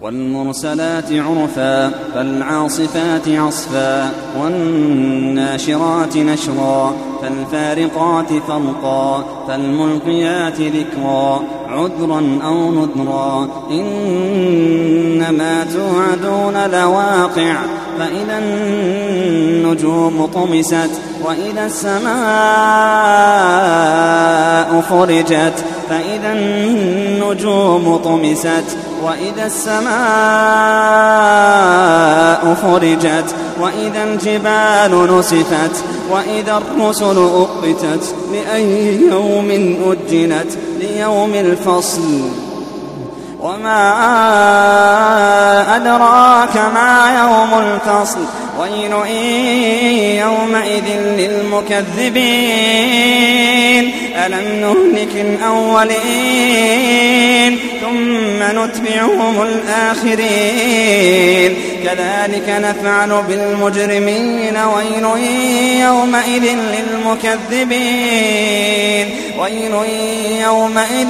والمرسلات عرفا فالعاصفات عصفا والناشرات نشرا فالفارقات فرقا فالملقيات ذكرا عذرا أو نذرا إنما توعدون لواقع فإذا النجوم طمست وإذا السماء فرجت فإذا النجوم طمست وإذا السماء فرجت وإذا الجبال نسفت وإذا الرسل أقتت لأي يوم أجلت ليوم الفصل وما أدراك ما يوم الفصل ويل يومئذ للمكذبين ألم نهلك الأولين ثم نتبعهم الآخرين كذلك نفعل بالمجرمين ويل يومئذ للمكذبين ويل يومئذ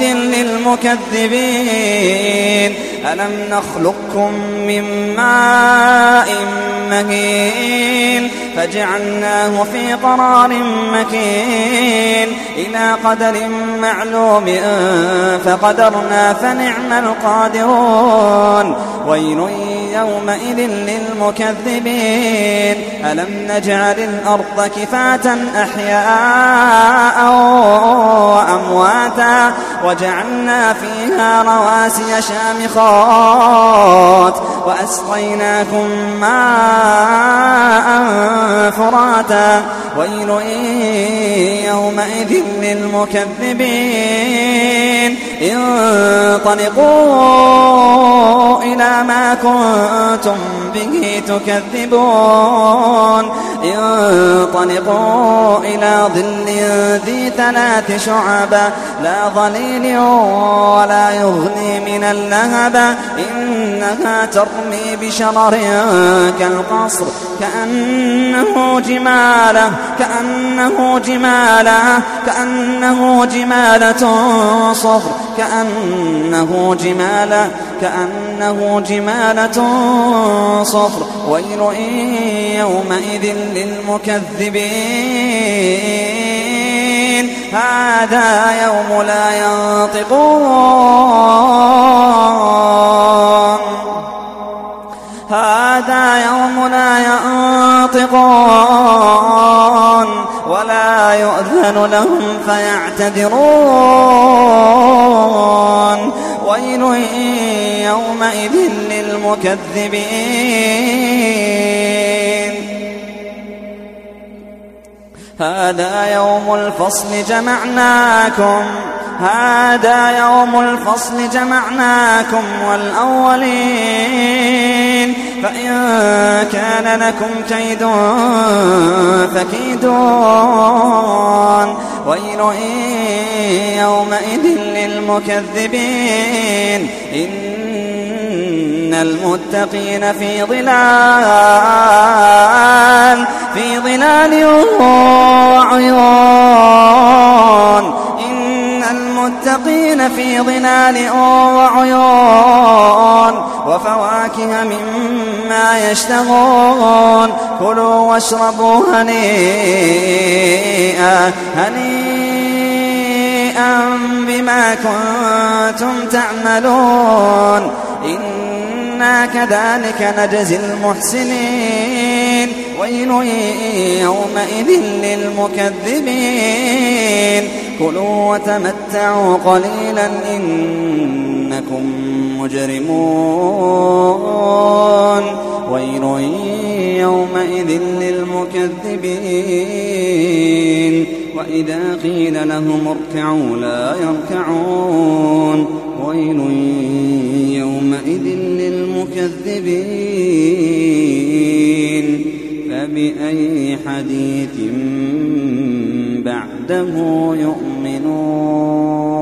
للمكذبين ألم نخلقكم من ماء مهين فجعلناه في قرار مكين إلى قدر معلوم فقدرنا فنعم القادرون ويل يومئذ للمكذبين ألم نجعل الأرض كفاة أحياء وأمواتا وجعلنا فيها رواسي شامخات وأسقيناكم ماء فراتا ويل يومئذ للمكذبين انطلقوا إلى ما كنتم به تكذبون انطلقوا إلى ظل ذي 3 شعب لا ظليل ولا يغني من اللهب إنها ترمي بشرر كالقصر كأنه جمالة صفر كأنه جمالة صفر ويل يومئذ للمكذبين هذا يوم لا ينطقون ولا يؤذن لهم فيعتذرون ويل يومئذ للمكذبين هذا يوم الفصل جمعناكم والأولين فإن كان لكم كيد فكيدون ويل يومئذ للمكذبين إن المتقين في ظلال وعيون المتقين في ظلال وعيون وفواكه مما يشتهون كلوا واشربوا هنيئا بما كنتم تعملون إنا كذلك نجزي المحسنين ويل يومئذ للمكذبين كلوا وتمتعوا قليلا إنكم مجرمون ويل يومئذ للمكذبين وإذا قيل لهم اركعوا لا يركعون ويل يومئذ للمكذبين فبأي حديث بعده يؤمنون